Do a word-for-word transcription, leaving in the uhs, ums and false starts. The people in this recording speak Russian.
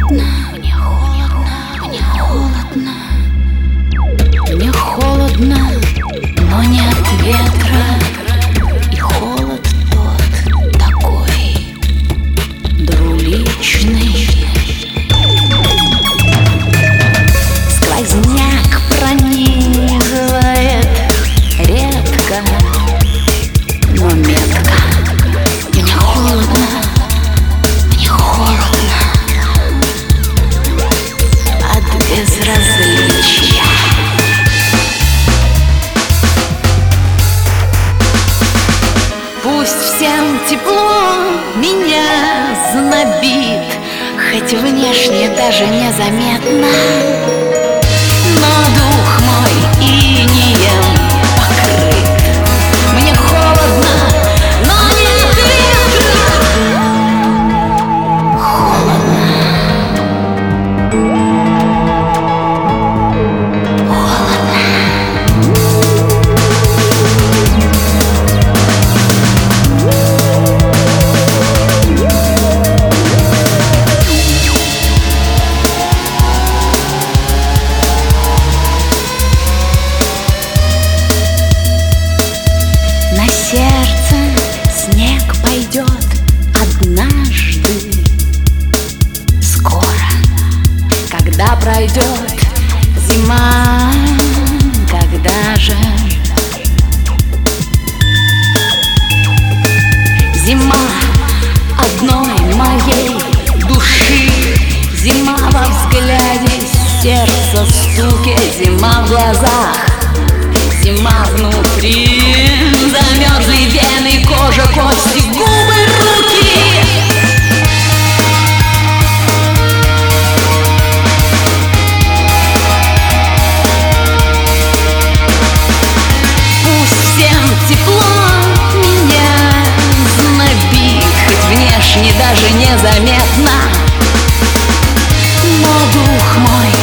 холодно, мне холодно, мне холодно. Мне холодно, но нет ветра. И холод тот такой двуличный. Сквозняк пронизывает редко, но метко. И мне холодно, мне холодно от безразличия. Пусть всем тепло меня знобит, хоть внешне даже незаметно, но дух мой инеем покрыт. Мне холодно, но нет ветра. Холодно, холодно. На сердце снег пойдет однажды, скоро, когда пройдет зима. Когда же зима одной моей души, зима во взгляде, сердце стуке, зима в глазах, зима внутри. Замерзли вены, кожа, кости, губы, руки. Пусть всем тепло меня знобит, хоть внешне даже незаметно, но дух мой